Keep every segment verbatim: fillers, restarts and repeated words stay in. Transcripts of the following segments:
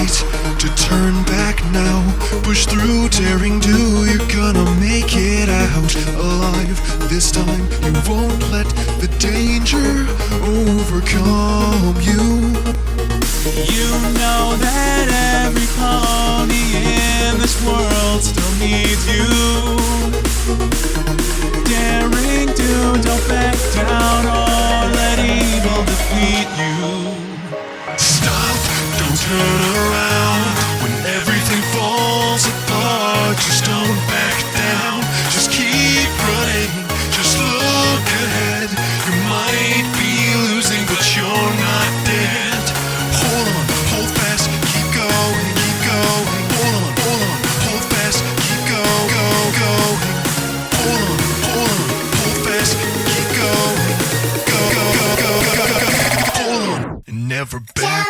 right to turn back now. Push through, daring do, you're gonna make it out alive. This time you won't let the danger overcome you. You know that every pony in this world still needs you. Daring do, don't back down or let evil defeat you. Stop, don't turn around when everything falls apart. Just don't back down, just keep running, just look ahead. You might be losing, but you're not dead. Hold on, hold fast, keep going, keep going. Hold on, hold on, hold fast, keep go, go, going. Hold on, hold on, hold fast, keep going. Go, go, go, go, go, go, go. Hold on, and never back.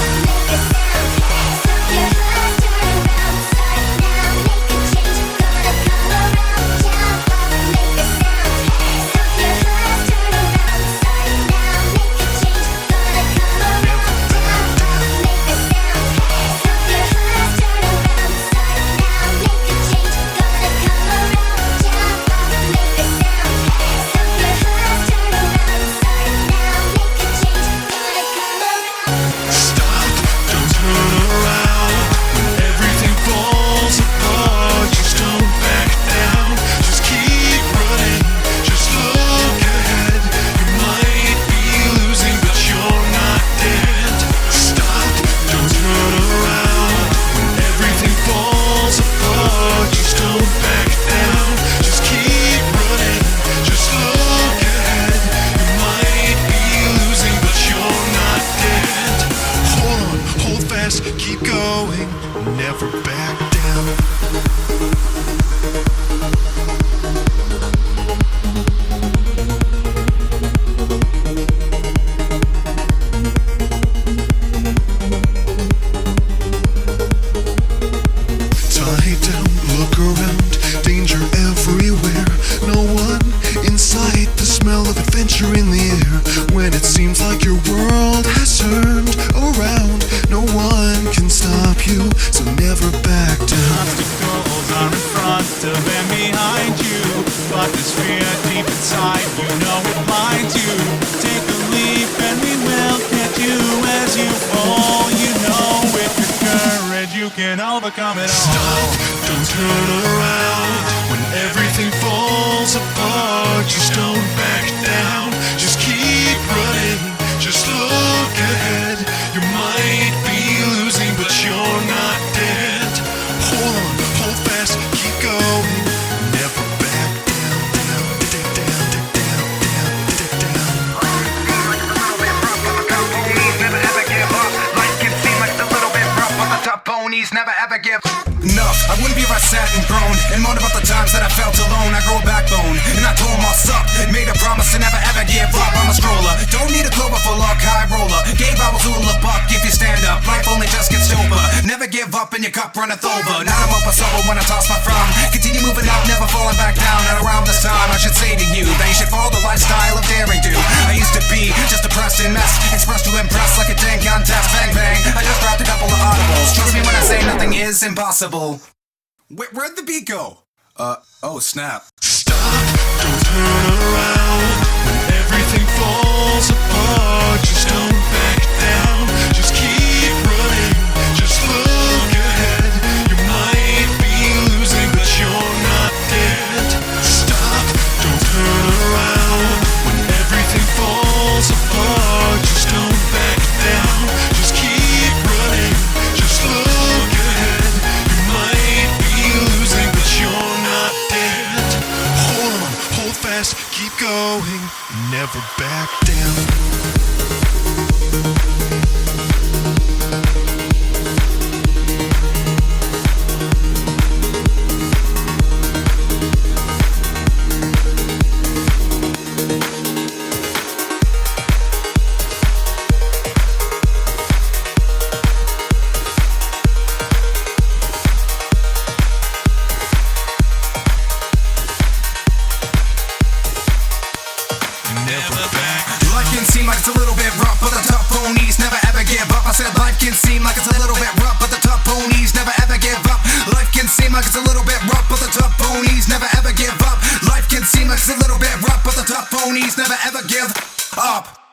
Keep going, never back down. Tie down, look around, danger everywhere. No one in sight, the smell of adventure in the air. When it seems like your world has turned around, no one can stop you, so never back down. Obstacles are in front of and behind you, but this fear deep inside, you know it blinds you. Take a leap and we will catch you as you fall. You know with your courage you can overcome it all. Stop, don't turn around when everything falls apart. Just don't back down, just keep running, just look ahead. You might be losing, but you're not dead. Hold on, hold fast, keep going, never back down, down, down, down, down, down, down. Ponies never ever give up. Life can seem like it's a little bit rough, but the top ponies never ever give up. No, I wouldn't be if I sat and groaned and moaned about the times that I felt alone. I grew a backbone and I told myself, made a promise to never ever give up. I'm a stroller, don't need a clover for luck, high roller. Gave I was all a buck if you stand up. Life only just gets sober. Never give up and your cup runneth over. Now I'm up a sober when I toss my frown. Continue moving up, never falling back down. And around this time I should say to you that you should follow the lifestyle of daring do. I used to be just a depressed and mess, expressed to impress like a dang contest. Bang bang, I just dropped a couple of audibles. Trust me when I say nothing is impossible. Where, where'd the beat go? Uh, oh snap. Stop, don't turn around when everything falls apart. Just don't back down, just keep running, just look ahead. You might be losing, but you're not dead. Stop, don't turn around when everything falls apart. Just don't back down, just keep running, just look ahead. You might be losing, but you're not dead. Hold on, hold fast, keep going, never back down. Life can seem like it's a little bit rough, but the tough ponies never ever give up. I said life can seem like it's a little bit rough, but the ponies never ever give up.